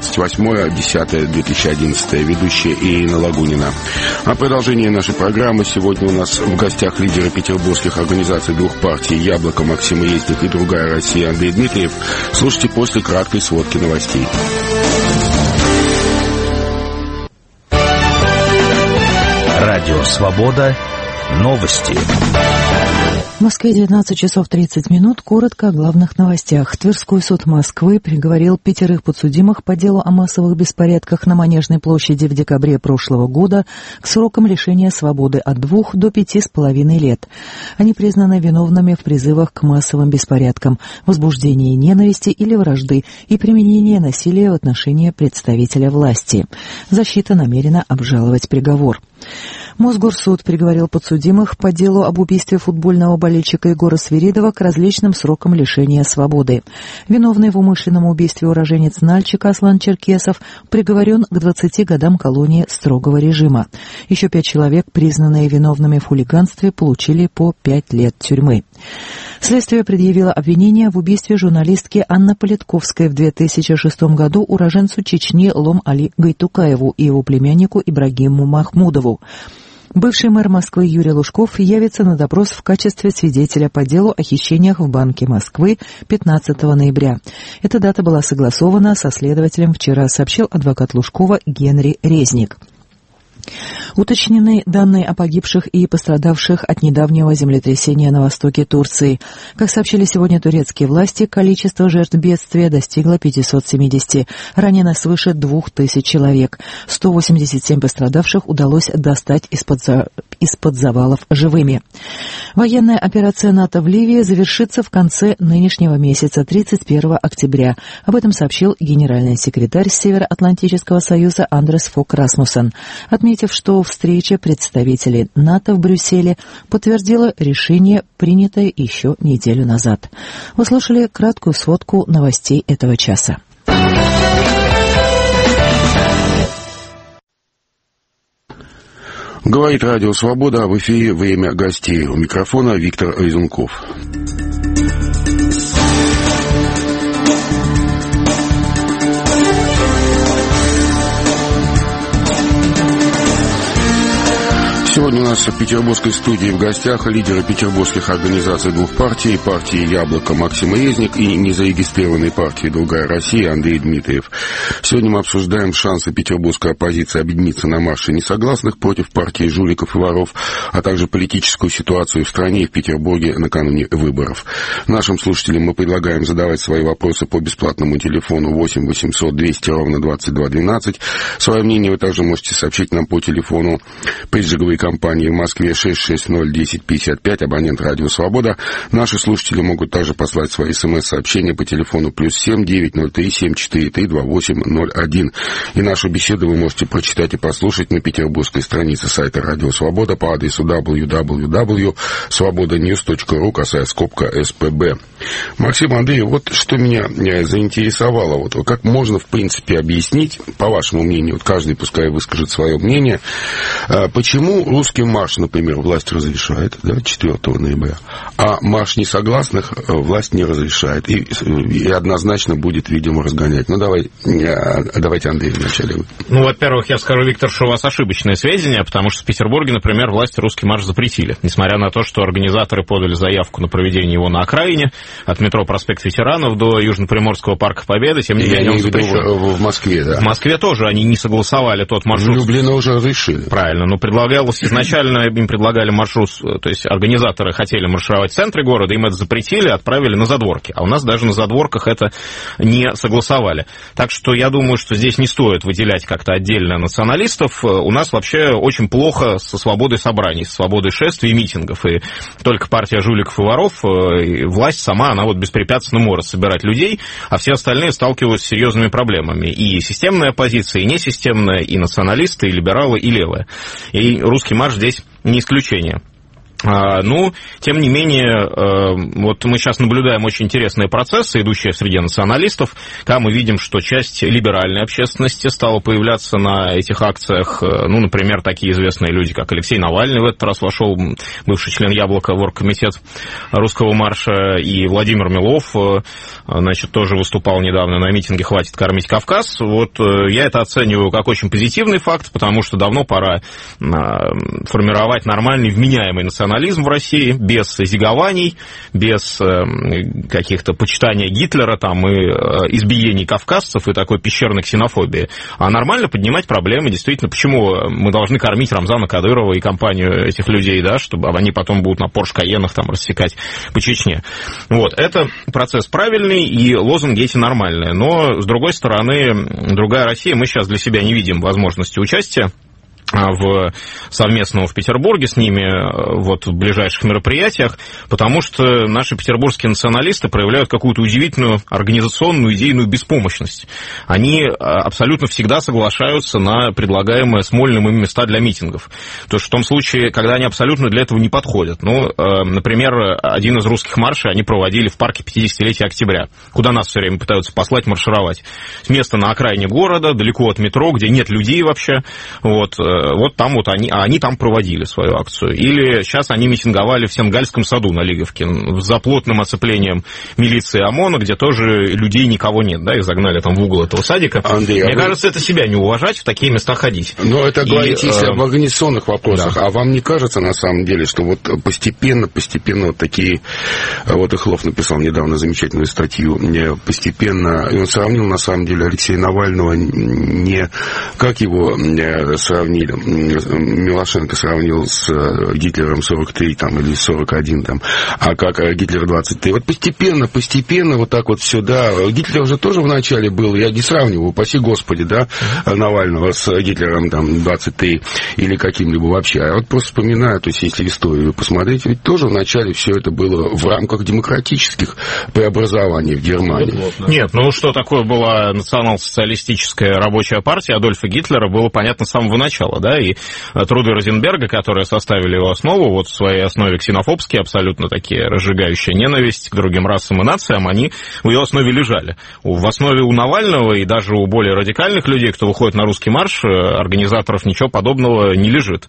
28.10.2011, ведущая Ирина Лагунина. А продолжение нашей программы сегодня у нас в гостях лидеры петербургских организаций двух партий «Яблоко» Максим Резник и «Другая Россия» Андрей Дмитриев. Слушайте после краткой сводки новостей. Радио «Свобода». Новости. В Москве 19 часов 30 минут. Коротко о главных новостях. Тверской суд Москвы приговорил 5 подсудимых по делу о массовых беспорядках на Манежной площади в декабре прошлого года к срокам лишения свободы от 2 до 5,5 лет. Они признаны виновными в призывах к массовым беспорядкам, возбуждении ненависти или вражды и применении насилия в отношении представителя власти. Защита намерена обжаловать приговор. Мосгорсуд приговорил подсудимых по делу об убийстве футбольного болельщика Егора Свиридова к различным срокам лишения свободы. Виновный в умышленном убийстве уроженец Нальчика Аслан Черкесов приговорен к 20 годам колонии строгого режима. Еще 5 человек, признанные виновными в хулиганстве, получили по 5 лет тюрьмы. Следствие предъявило обвинение в убийстве журналистки Анны Политковской в 2006 году уроженцу Чечни Лом-Али Гайтукаеву и его племяннику Ибрагиму Махмудову. Бывший мэр Москвы Юрий Лужков явится на допрос в качестве свидетеля по делу о хищениях в Банке Москвы 15 ноября. Эта дата была согласована со следователем вчера, сообщил адвокат Лужкова Генри Резник. Уточнены данные о погибших и пострадавших от недавнего землетрясения на востоке Турции. Как сообщили сегодня турецкие власти, количество жертв бедствия достигло 570. Ранено свыше 2000 человек. 187 пострадавших удалось достать из-под завалов живыми. Военная операция НАТО в Ливии завершится в конце нынешнего месяца, 31 октября. Об этом сообщил генеральный секретарь Североатлантического союза Андрес Фок Расмуссен, отметив, что встреча представителей НАТО в Брюсселе подтвердила решение, принятое еще неделю назад. Вы слушали краткую сводку новостей этого часа. Говорит Радио Свобода, в эфире «Время гостей». У микрофона Виктор Резунков. Сегодня у нас в петербургской студии в гостях лидеры петербургских организаций двух партий, партии «Яблоко» Максим Резник и незарегистрированной партии «Другая Россия» Андрей Дмитриев. Сегодня мы обсуждаем шансы петербургской оппозиции объединиться на марше несогласных против партии жуликов и воров, а также политическую ситуацию в стране и в Петербурге накануне выборов. Нашим слушателям мы предлагаем задавать свои вопросы по бесплатному телефону 8 800 200 ровно 22 12. Свое мнение вы также можете сообщить нам по телефону преджиговой компании в Москве 660-1055, абонент «Радио Свобода». Наши слушатели могут также послать свои СМС-сообщения по телефону +7 903 743 2801. И нашу беседу вы можете прочитать и послушать на петербургской странице сайта «Радио Свобода» по адресу www.svobodanews.ru, касая скобка СПБ. Максим, Андрей, вот что меня заинтересовало. Вот как можно, в принципе, объяснить, по вашему мнению, вот каждый пускай выскажет свое мнение, почему русский марш, например, власть разрешает, да, 4 ноября, а марш несогласных власть не разрешает и однозначно будет, видимо, разгонять. Ну, давайте, Андрей, вначале. Ну, во-первых, я скажу, Виктор, что у вас ошибочное сведения, потому что в Петербурге, например, власти русский марш запретили, несмотря на то, что организаторы подали заявку на проведение его на окраине, от метро Проспект Ветеранов до Южно-Приморского парка Победы, тем не менее он запрещен. В Москве, да. В Москве тоже они не согласовали тот маршрут. В Люблино уже разрешили. Правильно, но изначально им предлагали маршрут, то есть организаторы хотели маршировать в центре города, им это запретили, отправили на задворки. А у нас даже на задворках это не согласовали. Так что я думаю, что здесь не стоит выделять как-то отдельно националистов. У нас вообще очень плохо со свободой собраний, со свободой шествий и митингов. И только партия жуликов и воров, и власть сама, она вот беспрепятственно может собирать людей, а все остальные сталкиваются с серьезными проблемами. И системная оппозиция, и несистемная, и националисты, и либералы, и левые. И русский марш здесь не исключение. Ну, тем не менее, вот мы сейчас наблюдаем очень интересные процессы, идущие среди националистов, когда мы видим, что часть либеральной общественности стала появляться на этих акциях. Ну, например, такие известные люди, как Алексей Навальный в этот раз вошел, бывший член «Яблока», в оргкомитет русского марша, и Владимир Милов, значит, тоже выступал недавно на митинге «Хватит кормить Кавказ». Вот я это оцениваю как очень позитивный факт, потому что давно пора формировать нормальный, вменяемый национализм в России, без зигований, без каких-то почитания Гитлера там, и избиений кавказцев и такой пещерной ксенофобии, а нормально поднимать проблемы. Действительно, почему мы должны кормить Рамзана Кадырова и компанию этих людей, да, чтобы они потом будут на Порш Каенах там рассекать по Чечне. Вот, это процесс правильный, и лозунги эти нормальные. Но, с другой стороны, другая Россия, мы сейчас для себя не видим возможности участия совместного в Петербурге с ними вот в ближайших мероприятиях, потому что наши петербургские националисты проявляют какую-то удивительную организационную, идейную беспомощность. Они абсолютно всегда соглашаются на предлагаемые Смольным им места для митингов. То есть в том случае, когда они абсолютно для этого не подходят. Ну, например, один из русских маршей они проводили в парке 50-летия Октября, куда нас все время пытаются послать маршировать. С места на окраине города, далеко от метро, где нет людей вообще, вот там вот они там проводили свою акцию. Или сейчас они митинговали в Сенгальском саду на Лиговке за плотным оцеплением милиции ОМОНа, где тоже людей никого нет, да, их загнали там в угол этого садика. Андрей, мне кажется, это себя не уважать, в такие места ходить. Но это говорите, если об организационных вопросах. Да. А вам не кажется, на самом деле, что вот постепенно вот такие... Вот Ихлов написал недавно замечательную статью. Постепенно... И он сравнил, на самом деле, Алексея Навального не... Как его сравнили? Милошенко сравнил с Гитлером 43 там, или 41, там, а как Гитлер 23. Вот постепенно вот так вот все, да. Гитлер же тоже вначале был, я не сравниваю, упаси Господи, да, Навального с Гитлером там 23 или каким-либо вообще. А вот просто вспоминаю, то есть если историю посмотреть, ведь тоже вначале все это было в рамках демократических преобразований в Германии. Нет, ну что такое была национал-социалистическая рабочая партия Адольфа Гитлера, было понятно с самого начала, да, и труды Розенберга, которые составили его основу, вот в своей основе ксенофобские, абсолютно такие разжигающие ненависть к другим расам и нациям, они в ее основе лежали. В основе у Навального и даже у более радикальных людей, кто выходит на русский марш, организаторов ничего подобного не лежит.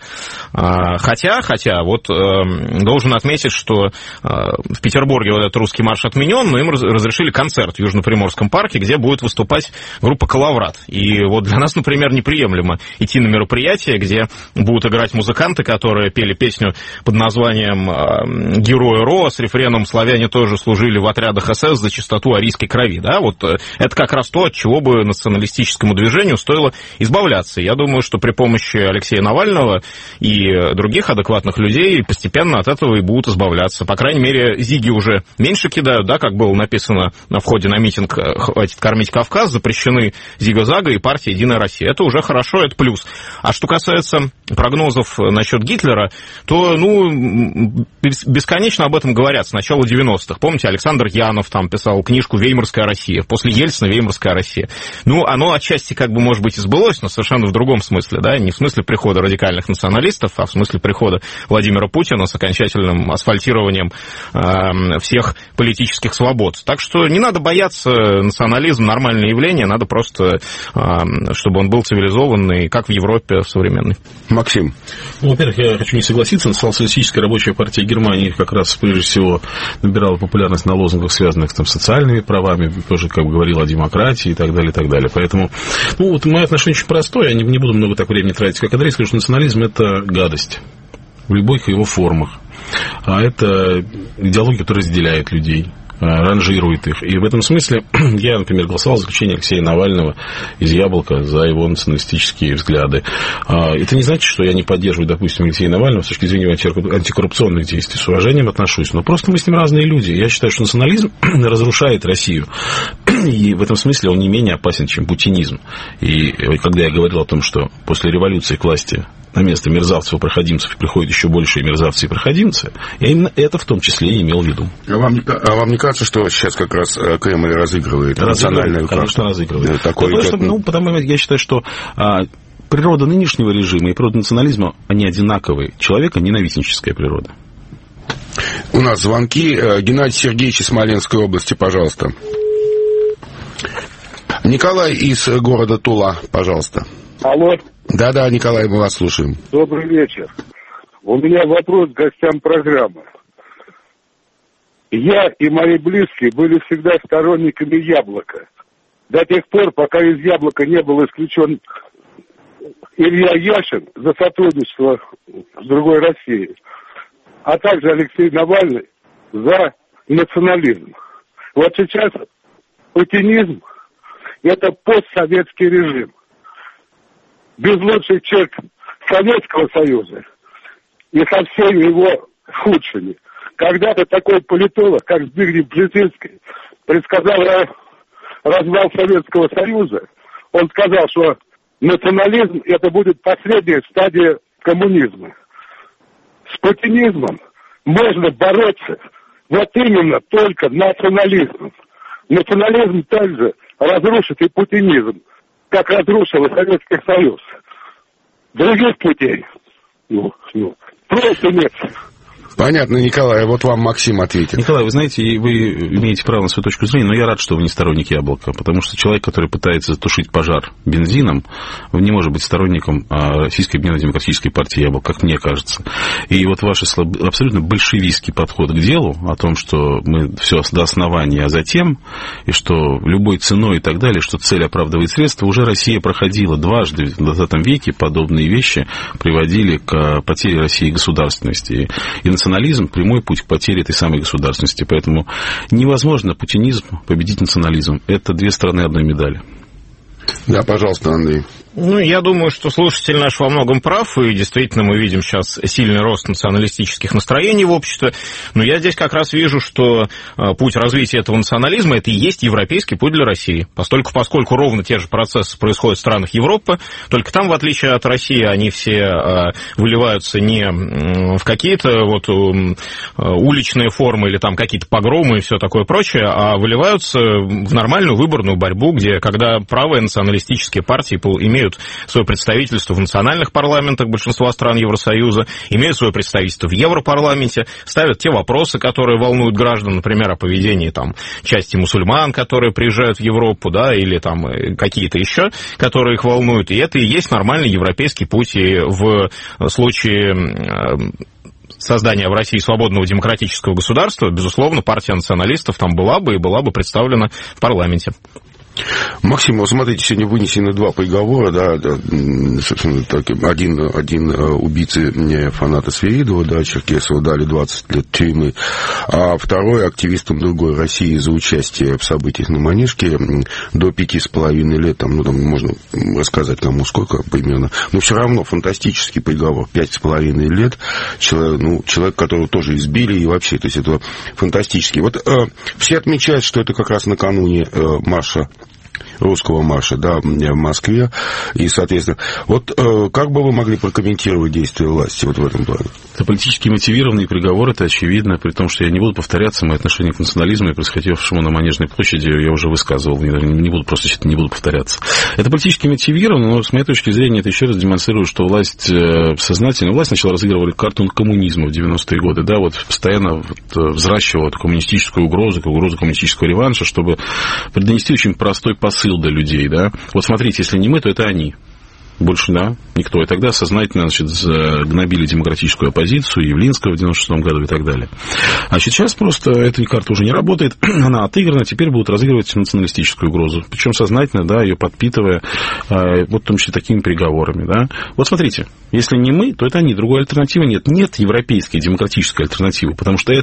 Хотя, вот должен отметить, что в Петербурге вот этот русский марш отменен, но им разрешили концерт в Южно-Приморском парке, где будет выступать группа «Калаврат». И вот для нас, например, неприемлемо идти на мероприятие, где будут играть музыканты, которые пели песню под названием «Герои РО» с рефреном «Славяне тоже служили в отрядах СС за чистоту арийской крови». Да? Вот это как раз то, от чего бы националистическому движению стоило избавляться. Я думаю, что при помощи Алексея Навального и других адекватных людей постепенно от этого и будут избавляться. По крайней мере, зиги уже меньше кидают, да, как было написано на входе на митинг «Хватит кормить Кавказ», запрещены Зига-Зага и партия «Единая Россия». Это уже хорошо, это плюс. А что касается прогнозов насчет Гитлера, то, бесконечно об этом говорят с начала 90-х. Помните, Александр Янов там писал книжку «Веймарская Россия», после Ельцина «Веймарская Россия». Оно отчасти может быть и сбылось, но совершенно в другом смысле, да, не в смысле прихода радикальных националистов, а в смысле прихода Владимира Путина с окончательным асфальтированием всех политических свобод. Так что не надо бояться, национализм — нормальное явление, надо просто, чтобы он был цивилизованный, как в Европе современной. Максим. Во-первых, я хочу не согласиться, Национал-социалистическая рабочая партия Германии как раз, прежде всего, набирала популярность на лозунгах, связанных с социальными правами, тоже, как говорил, о демократии и так далее, и так далее. Поэтому, мое отношение очень простое, я не буду много так времени тратить, как Андрей, скажу, что национализм — это гадость в любых его формах. А это идеология, которая разделяет людей, ранжирует их. И в этом смысле я, например, голосовал за заключение Алексея Навального из «Яблока» за его националистические взгляды. Это не значит, что я не поддерживаю, допустим, Алексея Навального с точки зрения антикоррупционных действий. С уважением отношусь. Но просто мы с ним разные люди. Я считаю, что национализм разрушает Россию. И в этом смысле он не менее опасен, чем путинизм. И когда я говорил о том, что после революции к власти на место мерзавцев и проходимцев приходят еще большие мерзавцы и проходимцы, я именно это в том числе и имел в виду. А вам не кажется, что сейчас как раз Кремль разыгрывает национальную карту? Конечно, разыгрывает. Потому я считаю, что природа нынешнего режима и природа национализма, они одинаковые. Человека-ненавистническая природа. У нас звонки. Геннадий Сергеевич из Смоленской области, пожалуйста. Николай из города Тула, пожалуйста. Алло. Да, Николай, мы вас слушаем. Добрый вечер. У меня вопрос к гостям программы. Я и мои близкие были всегда сторонниками «Яблока». До тех пор, пока из «Яблока» не был исключен Илья Яшин за сотрудничество с другой Россией, а также Алексей Навальный за национализм. Вот сейчас путинизм – это постсоветский режим. Безлучший человек Советского Союза и со всеми его худшими. Когда-то такой политолог, как Збигнев Бжезинский, предсказал развал Советского Союза. Он сказал, что национализм – это будет последняя стадия коммунизма. С путинизмом можно бороться вот именно только национализмом. Национализм также разрушит и путинизм, как разрушил и Советский Союз. Других путей просто нет. Понятно, Николай. Вот вам Максим ответит. Николай, вы знаете, вы имеете право на свою точку зрения, но я рад, что вы не сторонник Яблока, потому что человек, который пытается затушить пожар бензином, не может быть сторонником Российской Объединенно-Демократической партии Яблоко, как мне кажется. И вот ваш абсолютно большевистский подход к делу, о том, что мы все до основания, а затем, и что любой ценой и так далее, что цель оправдывает средства, уже Россия проходила дважды в 20 веке, подобные вещи приводили к потере России государственности. И национализм – прямой путь к потере этой самой государственности. Поэтому невозможно путинизм победить национализм. Это две стороны одной медали. Да, пожалуйста, Андрей. Ну, я думаю, что слушатель наш во многом прав, и действительно мы видим сейчас сильный рост националистических настроений в обществе, но я здесь как раз вижу, что путь развития этого национализма – это и есть европейский путь для России, поскольку ровно те же процессы происходят в странах Европы, только там, в отличие от России, они все выливаются не в какие-то вот уличные формы или там какие-то погромы и все такое прочее, а выливаются в нормальную выборную борьбу, где, когда правые националистические партии имеют свое представительство в национальных парламентах большинства стран Евросоюза, имеют свое представительство в Европарламенте, ставят те вопросы, которые волнуют граждан, например, о поведении там части мусульман, которые приезжают в Европу, да, или там какие-то еще, которые их волнуют. И это и есть нормальный европейский путь. И в случае создания в России свободного демократического государства, безусловно, партия националистов там была бы представлена в парламенте. Максим, вот смотрите, сегодня вынесены два приговора, да, собственно, один убийце фаната Свиридова, да, Черкесова, дали 20 лет тюрьмы, а второй активистам другой России за участие в событиях на Манежке до 5,5 лет, там можно рассказать кому сколько примерно, но все равно фантастический приговор, 5,5 лет, человек, которого тоже избили, и вообще, то есть это фантастический. Вот все отмечают, что это как раз накануне русского марша, да, в Москве, и, соответственно, вот как бы вы могли прокомментировать действия власти вот в этом плане? Это политически мотивированный приговор, это очевидно, при том, что я не буду повторяться, мои отношения к национализму и происходившему на Манежной площади я уже высказывал, не буду повторяться. Это политически мотивировано, но с моей точки зрения это еще раз демонстрирует, что власть сначала разыгрывала карту коммунизма в 90-е годы, да, вот постоянно взращивала эту коммунистическую угрозу коммунистического реванша, чтобы донести очень простой посыл до людей, да. Вот смотрите, если не мы, то это они. Больше, да, никто. И тогда сознательно, гнобили демократическую оппозицию, Явлинского в 96-м году и так далее. А сейчас просто эта карта уже не работает, она отыграна, теперь будут разыгрывать националистическую угрозу. Причем сознательно, да, ее подпитывая, вот в том числе такими переговорами, да. Вот смотрите, если не мы, то это они, другой альтернативы нет. Нет европейской демократической альтернативы, потому что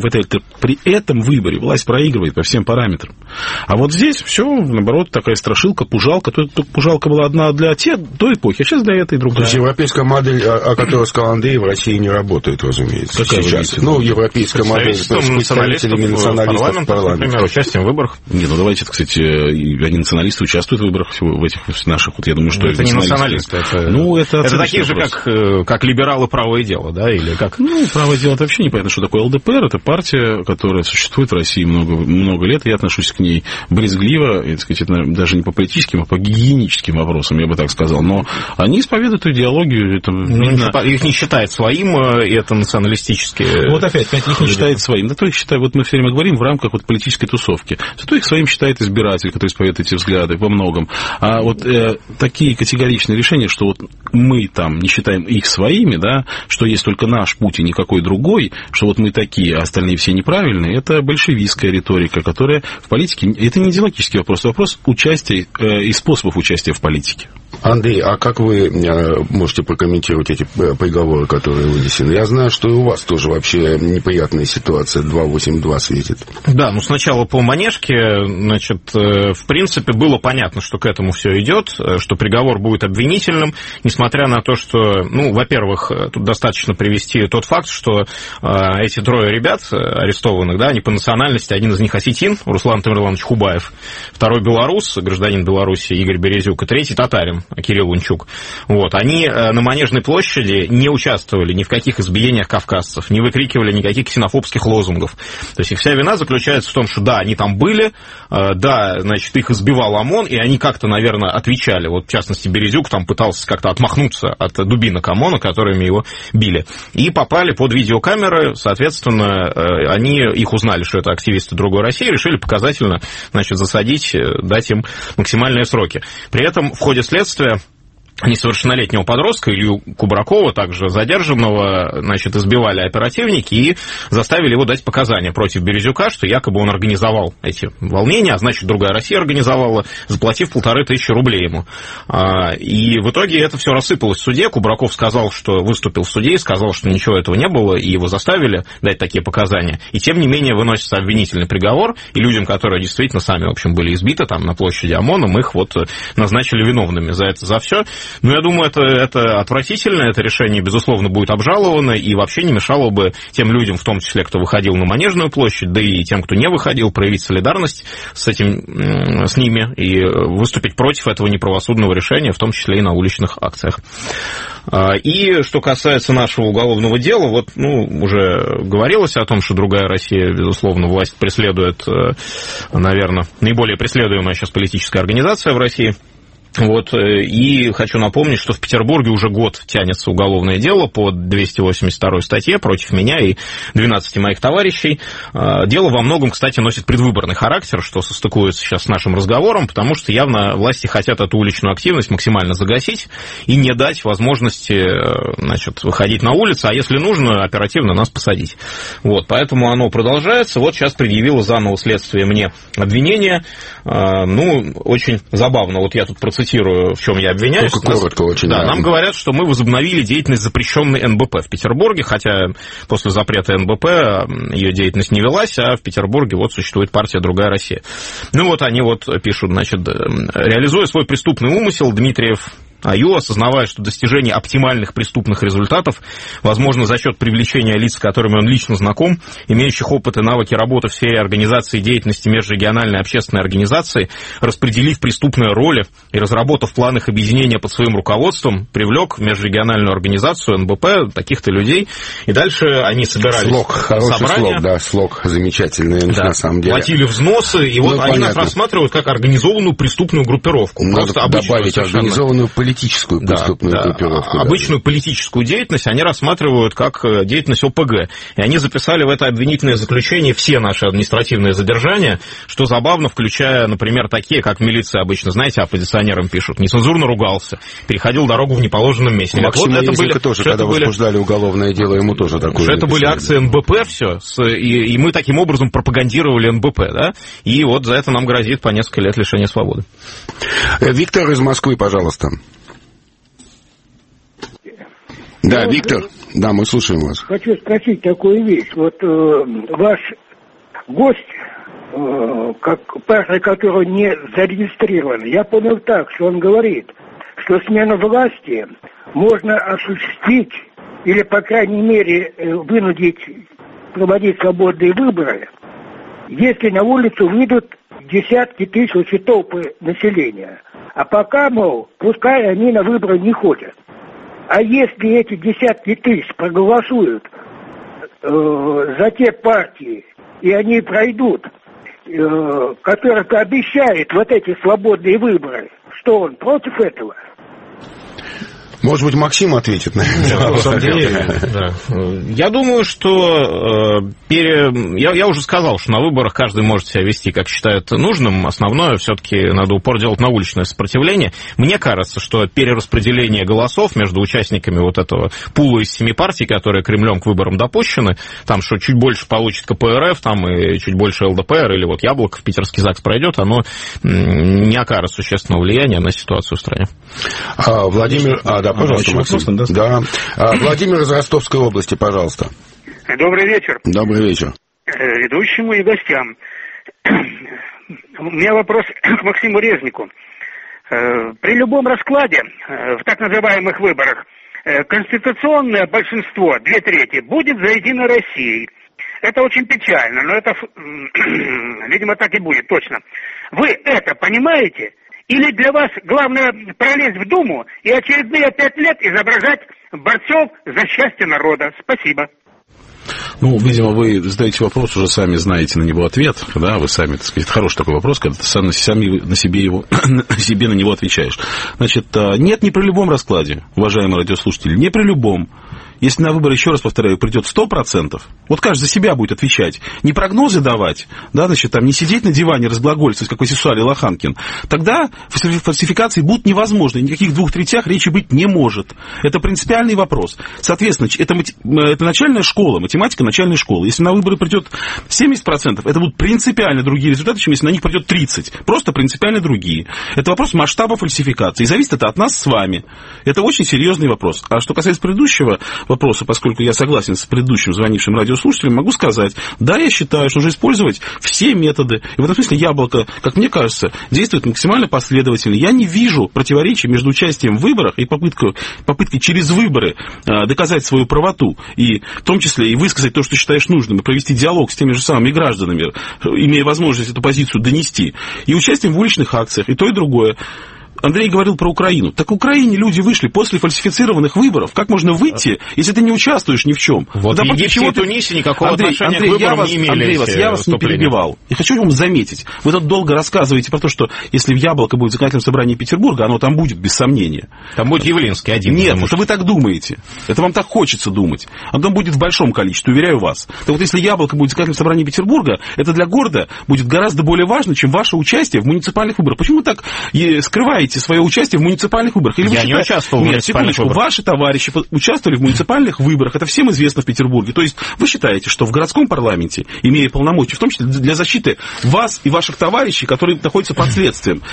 при этом выборе власть проигрывает по всем параметрам. А вот здесь все, наоборот, такая страшилка, пужалка. Только пужалка была одна для той эпохи, а сейчас для этой другая. То есть европейская модель, о которой сказал Андрей, в России не работает, разумеется. Какая сейчас? Европейская модель с представителями националистов в парламенте. Например, участием в выборах. Давайте, кстати, они националисты участвуют в выборах в этих наших, вот я думаю, что это не националисты. Это такие же, как либералы «Правое дело», да, или как? «Правое дело» — это вообще непонятно, что такое ЛДПР. Это партия, которая существует в России много лет, и я отношусь к ней брезгливо, и, так сказать, это даже не по политическим, а по гигиеническим вопросам, я бы так сказал. Но они исповедуют идеологию. Их не считает своим, и это националистические... Вот опять, их не считает своим. Зато их считают, вот мы все время говорим, в рамках вот политической тусовки. Зато их своим считает избиратель, который исповедует эти взгляды во многом. А вот такие категоричные решения, что вот мы там не считаем их своими, да, что есть только наш путь и никакой другой, что вот мы такие, а остальные все неправильные, это большевистская риторика, которая в политике... Это не идеологический вопрос, это вопрос участия и способов участия в политике. Андрей, а как вы можете прокомментировать эти приговоры, которые вынесены? Я знаю, что и у вас тоже вообще неприятная ситуация, 282 светит. Да, сначала по Манежке, в принципе, было понятно, что к этому все идет, что приговор будет обвинительным, несмотря на то, что, во-первых, тут достаточно привести тот факт, что эти трое ребят арестованных, да, они по национальности, один из них осетин, Руслан Тамерланович Хубаев, второй белорус, гражданин Беларуси Игорь Березюк, и третий татарин Кирилл Унчук, вот, они на Манежной площади не участвовали ни в каких избиениях кавказцев, не выкрикивали никаких ксенофобских лозунгов. То есть их вся вина заключается в том, что да, они там были, да, значит, их избивал ОМОН, и они как-то, наверное, отвечали. Вот, в частности, Березюк там пытался как-то отмахнуться от дубинок ОМОНа, которыми его били. И попали под видеокамеры, соответственно, они их узнали, что это активисты «Другой России», решили показательно, значит, засадить, дать им максимальные сроки. При этом в ходе следствия несовершеннолетнего подростка Илью Кубракова, также задержанного, значит, избивали оперативники и заставили его дать показания против Березюка, что якобы он организовал эти волнения, а значит, «Другая Россия» организовала, заплатив 1500 рублей ему. И в итоге это все рассыпалось в суде. Кубраков сказал, что выступил в суде и сказал, что ничего этого не было, и его заставили дать такие показания. И тем не менее выносится обвинительный приговор, и людям, которые действительно сами, в общем, были избиты там на площади ОМОНом, их вот назначили виновными за это, за все. Но я думаю, это отвратительно, это решение, безусловно, будет обжаловано, и вообще не мешало бы тем людям, в том числе, кто выходил на Манежную площадь, да и тем, кто не выходил, проявить солидарность с ними и выступить против этого неправосудного решения, в том числе и на уличных акциях. И что касается нашего уголовного дела, вот, уже говорилось о том, что «Другая Россия», безусловно, власть преследует, наверное, наиболее преследуемая сейчас политическая организация в России. Вот, и хочу напомнить, что в Петербурге уже год тянется уголовное дело по 282 статье против меня и 12 моих товарищей. Дело во многом, кстати, носит предвыборный характер, что состыкуется сейчас с нашим разговором, потому что явно власти хотят эту уличную активность максимально загасить и не дать возможности, значит, выходить на улицу, а если нужно, оперативно нас посадить. Вот, поэтому оно продолжается. Вот сейчас предъявило заново следствие мне обвинение. Очень забавно. Вот я тут процитирую, в чем я обвиняюсь. Коротко очень. Да, нам говорят, что мы возобновили деятельность запрещенной НБП в Петербурге, хотя после запрета НБП ее деятельность не велась, а в Петербурге вот существует партия «Другая Россия». Они вот пишут, значит, реализуя свой преступный умысел, Дмитриев АЮ, осознавая, что достижение оптимальных преступных результатов возможно за счет привлечения лиц, с которыми он лично знаком, имеющих опыт и навыки работы в сфере организации деятельности межрегиональной общественной организации, распределив преступные роли и разработав планы их объединения под своим руководством, привлек в межрегиональную организацию НБП таких-то людей. И дальше они собирались хороший слог, да, слог замечательный, да, на самом деле. Платили взносы, и вот они нас рассматривают как организованную преступную группировку. Надо добавить организованную политическую преступную группировку. Обычную политическую деятельность они рассматривают как деятельность ОПГ. И они записали в это обвинительное заключение все наши административные задержания, что забавно, включая, например, такие, как милиция обычно, знаете, оппозиционерам пишут, нецензурно ругался, переходил дорогу в неположенном месте. Максима Резника тоже, когда возбуждали уголовное дело, ему тоже такое. Это были акции НБП все, и мы таким образом пропагандировали НБП, да, и вот за это нам грозит по несколько лет лишения свободы. Виктор из Москвы, пожалуйста. Да, Виктор, да, мы слушаем вас. Хочу спросить такую вещь. Вот ваш гость, как партия которого не зарегистрирована, я понял так, что он говорит, что смену власти можно осуществить или, по крайней мере, вынудить проводить свободные выборы, если на улицу выйдут десятки тысяч и толпы населения. А пока, мол, пускай они на выборы не ходят. А если эти десятки тысяч проголосуют за те партии, и они пройдут, которых обещает вот эти свободные выборы, что он против этого? Может быть, Максим ответит на это. Я думаю, что я уже сказал, что на выборах каждый может себя вести, как считает нужным. Основное все-таки надо упор делать на уличное сопротивление. Мне кажется, что перераспределение голосов между участниками вот этого пула из 7 партий, которые Кремлем к выборам допущены, там что чуть больше получит КПРФ, там и чуть больше ЛДПР, или вот Яблоко в питерский ЗАГС пройдет, оно не окажет существенного влияния на ситуацию в стране. Владимир, пожалуйста, Максим. Да. Владимир из Ростовской области, пожалуйста. Добрый вечер. Добрый вечер. Ведущему и гостям. У меня вопрос к Максиму Резнику. При любом раскладе в так называемых выборах конституционное большинство, 2/3, будет за Единой Россией. Это очень печально, но это, видимо, так и будет, точно. Вы это понимаете? Или для вас главное пролезть в Думу и очередные 5 лет изображать борцов за счастье народа? Спасибо. Ну, видимо, вы задаете вопрос, уже сами знаете на него ответ, да, вы сами, так сказать, хороший такой вопрос, когда ты сам на себе на него отвечаешь. Значит, нет, не при любом раскладе, уважаемые радиослушатели, не при любом. Если на выборы, еще раз повторяю, придет 100%, вот каждый за себя будет отвечать, не прогнозы давать, да, значит, там, не сидеть на диване, разглагольствовать, как Васисуалий Лоханкин, тогда фальсификации будут невозможны, никаких 2/3 речи быть не может. Это принципиальный вопрос. Соответственно, это начальная школа, математика начальной школы. Если на выборы придет 70%, это будут принципиально другие результаты, чем если на них придет 30%. Просто принципиально другие. Это вопрос масштаба фальсификации. И зависит это от нас с вами. Это очень серьезный вопрос. А что касается предыдущего вопроса, поскольку я согласен с предыдущим звонившим радиослушателем, могу сказать, да, я считаю, что нужно использовать все методы. И в этом смысле Яблоко, как мне кажется, действует максимально последовательно. Я не вижу противоречий между участием в выборах и попыткой через выборы доказать свою правоту. И в том числе и высказать то, что считаешь нужным, и провести диалог с теми же самыми гражданами, имея возможность эту позицию донести. И участием в уличных акциях, и то, и другое. Андрей говорил про Украину. Так в Украине люди вышли после фальсифицированных выборов. Как можно выйти, если ты не участвуешь ни в чем? Вот в Египте и Тунисе никакого отношения к выборам не имели. Андрей, я вас не перебивал. И хочу вам заметить. Вы тут долго рассказываете про то, что если в Яблоко будет законодательное собрание Петербурга, оно там будет, без сомнения. Там будет Явлинский один. Нет, это вы так думаете. Это вам так хочется думать. Оно там будет в большом количестве, уверяю вас. Так вот, если Яблоко будет законодательное собрание Петербурга, это для города будет гораздо более важно, чем ваше участие в муниципальных выборах. Почему вы так скрываете свое участие в муниципальных выборах? Или я не участвовал в муниципальных выборах. Ваши товарищи участвовали в муниципальных выборах. Это всем известно в Петербурге. То есть вы считаете, что в городском парламенте, имея полномочия, в том числе для защиты вас и ваших товарищей, которые находятся под следствием,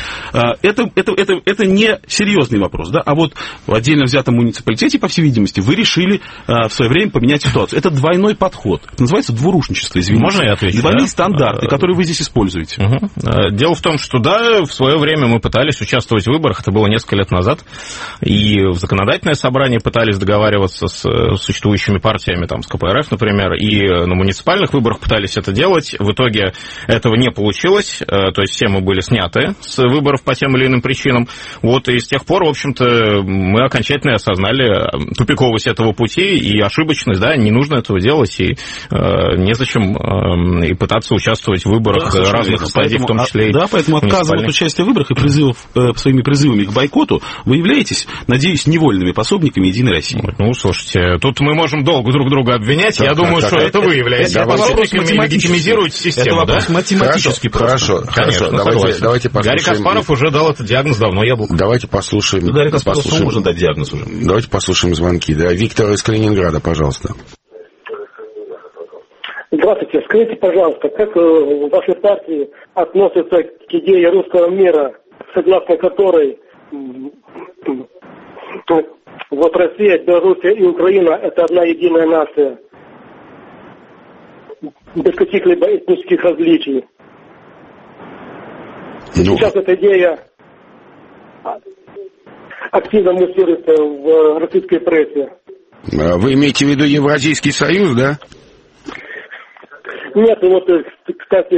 это не серьезный вопрос. Да? А вот в отдельно взятом муниципалитете, по всей видимости, вы решили в свое время поменять ситуацию. Это двойной подход. Это называется двурушничество, извините. Можно я отвечу? Двойные стандарты, которые вы здесь используете. Дело в том, что да, в свое время мы пытались участвовать в выборах, это было несколько лет назад, и в законодательное собрание пытались договариваться с существующими партиями, там, с КПРФ, например, и на муниципальных выборах пытались это делать. В итоге этого не получилось, то есть все мы были сняты с выборов по тем или иным причинам. Вот, и с тех пор, в общем-то, мы окончательно осознали тупиковость этого пути и ошибочность, да, не нужно этого делать, и незачем и пытаться участвовать в выборах разных стадий, в том числе и поэтому отказывать от участия в выборах и своими призывами к бойкоту вы являетесь, надеюсь, невольными пособниками Единой России. Ну, слушайте, тут мы можем долго друг друга обвинять. Я думаю, что это вы являетесь пособниками и легитимизируете систему. Это вопрос математический. Хорошо. Давайте послушаем. Гарри Каспаров уже дал этот диагноз давно, Яблоко. Давайте послушаем. Гарри Каспаров можно дать диагноз уже. Давайте послушаем звонки. Да, Виктор из Калининграда, пожалуйста. Здравствуйте. Скажите, пожалуйста, как в вашей партии относятся к идее русского мира, согласно которой вот Россия, Белоруссия и Украина – это одна единая нация, без каких-либо этнических различий. Сейчас эта идея активно муссируется в российской прессе. Вы имеете в виду Евразийский союз, да? Нет, вот, кстати,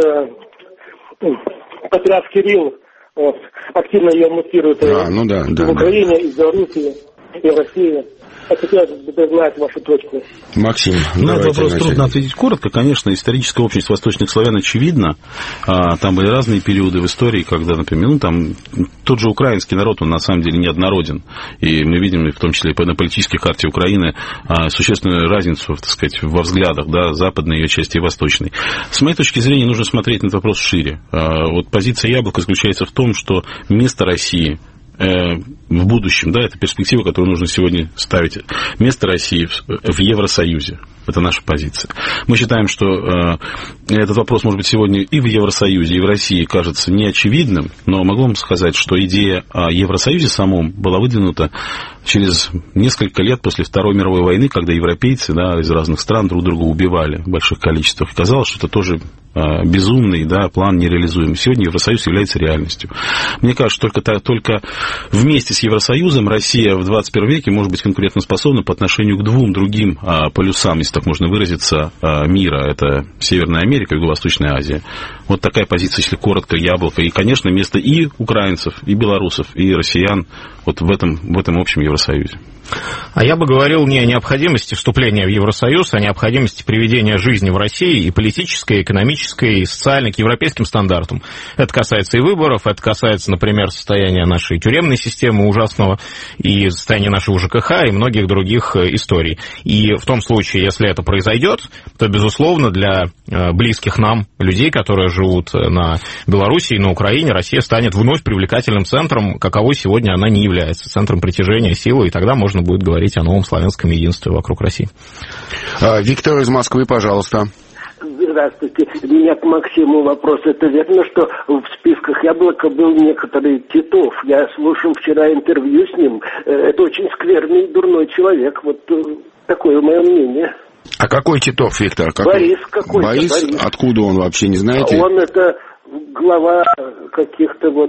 патриарх Кирилл активно ее муссирует в Украине, и в Белоруссии, и в России. Хотелось бы знать вашу точку. Максим, на этот вопрос трудно ответить коротко. Конечно, историческая общность восточных славян очевидна. Там были разные периоды в истории, когда, например, там тот же украинский народ, он на самом деле неоднороден. И мы видим, в том числе и на политической карте Украины, существенную разницу, так сказать, во взглядах, да, западной ее части и восточной. С моей точки зрения, нужно смотреть на этот вопрос шире. Вот позиция Яблока заключается в том, что место России в будущем, да, это перспектива, которую нужно сегодня ставить. Место России в Евросоюзе. Это наша позиция. Мы считаем, что этот вопрос, может быть, сегодня и в Евросоюзе, и в России кажется неочевидным, но могу вам сказать, что идея о Евросоюзе самом была выдвинута через несколько лет после Второй мировой войны, когда европейцы, да, из разных стран друг друга убивали в больших количествах. Казалось, что это тоже безумный, да, план нереализуемый. Сегодня Евросоюз является реальностью. Мне кажется, только вместе с Евросоюзом Россия в 21 веке может быть конкурентоспособна по отношению к двум другим полюсам так можно выразиться, мира. Это Северная Америка, Юго-Восточная Азия. Вот такая позиция, если коротко, Яблоко. И, конечно, место и украинцев, и белорусов, и россиян вот в этом общем Евросоюзе. А я бы говорил не о необходимости вступления в Евросоюз, а о необходимости приведения жизни в России и политической, и экономической, и социальной к европейским стандартам. Это касается и выборов, это касается, например, состояния нашей тюремной системы ужасного, и состояния нашего ЖКХ, и многих других историй. И в том случае, если это произойдет, то, безусловно, для близких нам людей, которые живут на Беларуси и на Украине, Россия станет вновь привлекательным центром, каковой сегодня она не является, центром притяжения силы, и тогда можно будет говорить о новом славянском единстве вокруг России. Виктор из Москвы, пожалуйста. Здравствуйте. У меня к Максиму вопрос. Это верно, что в списках Яблока был некоторый Титов? Я слушал вчера интервью с ним. Это очень скверный, дурной человек. Вот такое мое мнение. А какой Титов, Виктор? Борис какой-то. Борис? Откуда он вообще, не знаете? Он это глава каких-то вот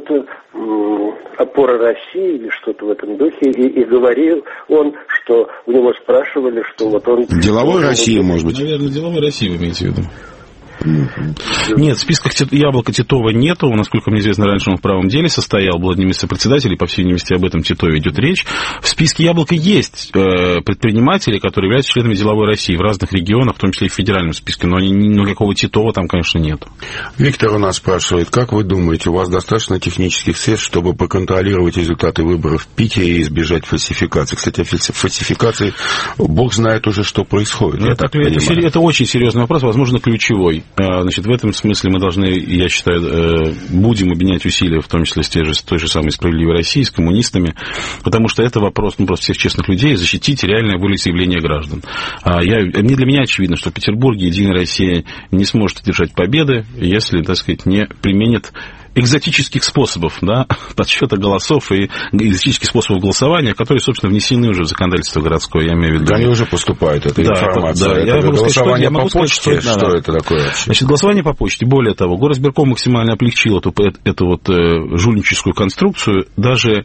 опора России или что-то в этом духе, и говорил он, что у него спрашивали, что вот он... Деловой России, может быть? Наверное, деловой России вы имеете в виду. Нет, в списках Яблока Титова нету. Насколько мне известно, раньше он в правом деле состоял, был одним из сопредседателей, по всей видимости, об этом Титове идет речь. В списке Яблока есть предприниматели, которые являются членами деловой России в разных регионах, в том числе и в федеральном списке, но никакого Титова там, конечно, нет. Виктор у нас спрашивает, как вы думаете, у вас достаточно технических средств, чтобы проконтролировать результаты выборов в Питере и избежать фальсификации? Кстати, фальсификации, бог знает уже, что происходит. Это очень серьезный вопрос, возможно, ключевой. Значит, в этом смысле мы должны, я считаю, будем объединять усилия, в том числе с той же самой «Справедливой Россией», с коммунистами, потому что это вопрос просто всех честных людей, защитить реальное волеизъявление граждан. Для меня очевидно, что в Петербурге «Единая Россия» не сможет одержать победы, если, так сказать, не применит экзотических способов, да, подсчета голосов и экзотических способов голосования, которые, собственно, внесены уже в законодательство городское, я имею в виду. Они уже поступают, эта информация. Да, это голосование по почте, что это такое вообще? Значит, голосование по почте, более того, Горосберком максимально облегчил эту вот жульническую конструкцию, даже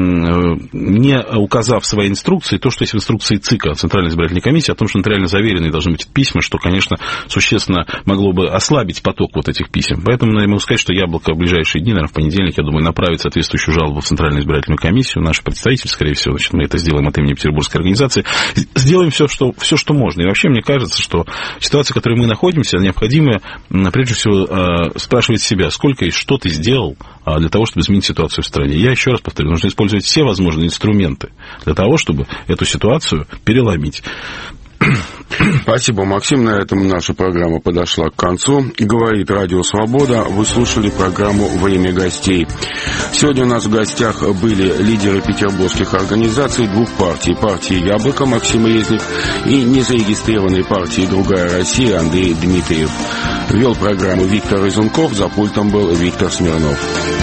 не указав в своей инструкции то, что есть в инструкции ЦИКа, Центральной избирательной комиссии, о том, что нотариально заверенные должны быть письма, что, конечно, существенно могло бы ослабить поток вот этих писем. Поэтому я могу сказать, что Яблоко в ближайшие дни, наверное, в понедельник, я думаю, направит соответствующую жалобу в Центральную избирательную комиссию. Наш представитель, скорее всего, значит, мы это сделаем от имени Петербургской организации. Сделаем все, что можно. И вообще, мне кажется, что ситуация, в которой мы находимся, необходимо, прежде всего, спрашивать себя, сколько и что ты сделал для того, чтобы изменить ситуацию в стране. Я еще раз повторю, нужно использовать все возможные инструменты для того, чтобы эту ситуацию переломить. Спасибо, Максим. На этом наша программа подошла к концу. Говорит Радио Свобода. Вы слушали программу «Время гостей». Сегодня у нас в гостях были лидеры петербургских организаций двух партий. Партии «Яблоко» Максим Резник и незарегистрированной партии «Другая Россия» Андрей Дмитриев. Вел программу Виктор Изунков. За пультом был Виктор Смирнов.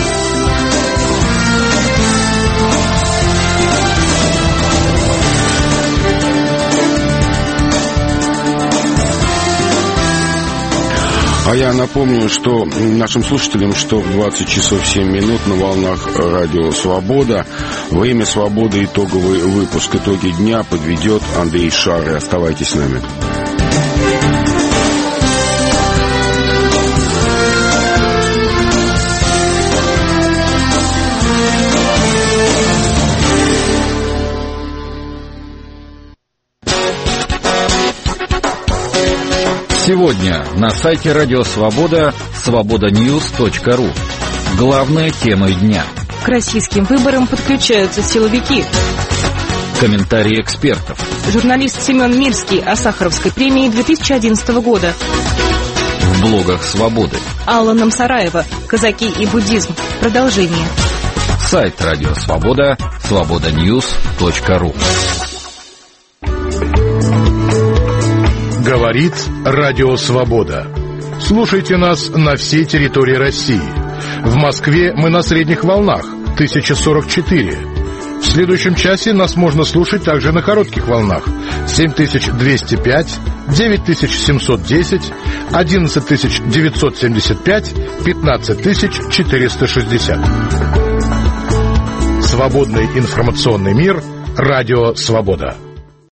А я напомню, что нашим слушателям, что в 20 часов 7 минут на волнах Радио Свобода «Время свободы» итоговый выпуск «Итоги дня» подведет Андрей Шары. Оставайтесь с нами. Сегодня на сайте Радио Свобода свободаньюс.ру. Главные темы дня. К российским выборам подключаются силовики. Комментарии экспертов. Журналист Семен Мирский о Сахаровской премии 2011 года. В блогах Свободы. Алла Намсараева. Казаки и буддизм. Продолжение. Сайт Радио Свобода свободаньюс.ру. Говорит Радио Свобода. Слушайте нас на всей территории России. В Москве мы на средних волнах 1044. В следующем часе нас можно слушать также на коротких волнах 7205, 9710, 11975, 15460. Свободный информационный мир. Радио Свобода.